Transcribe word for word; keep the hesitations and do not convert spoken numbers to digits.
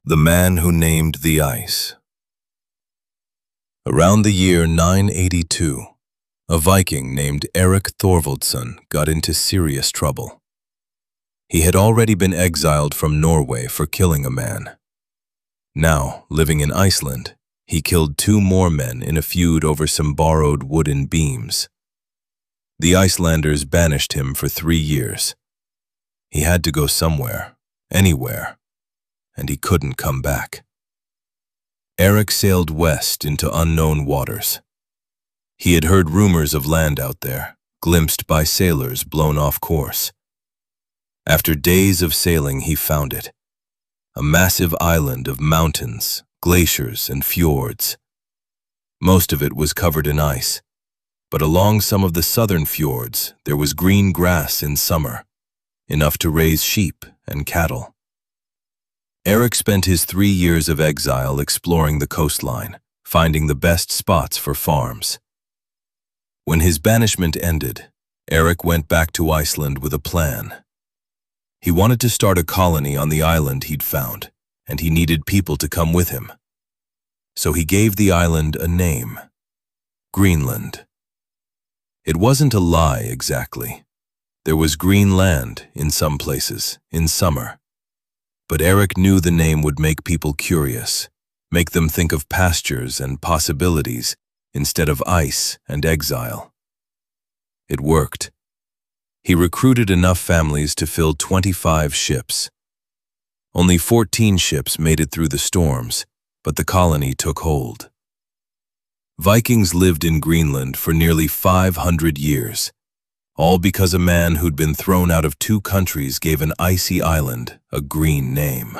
The Man Who Named the Ice. Around the year nine eighty-two, a Viking named Erik Thorvaldsson got into serious trouble. He had already been exiled from Norway for killing a man. Now, living in Iceland, he killed two more men in a feud over some borrowed wooden beams. The Icelanders banished him for three years. He had to go somewhere, anywhere, and he couldn't come back. Erik sailed west into unknown waters. He had heard rumors of land out there, glimpsed by sailors blown off course. After days of sailing, he found it, a massive island of mountains, glaciers, and fjords. Most of it was covered in ice, but along some of the southern fjords there was green grass in summer, enough to raise sheep and cattle. Erik spent his three years of exile exploring the coastline, finding the best spots for farms. When his banishment ended, Erik went back to Iceland with a plan. He wanted to start a colony on the island he'd found, and he needed people to come with him. So he gave the island a name: Greenland. It wasn't a lie exactly. There was green land in some places, in summer. But Erik knew the name would make people curious, make them think of pastures and possibilities instead of ice and exile. It worked. He recruited enough families to fill twenty-five ships. Only fourteen ships made it through the storms, but the colony took hold. Vikings lived in Greenland for nearly five hundred years, all because a man who'd been thrown out of two countries gave an icy island a green name.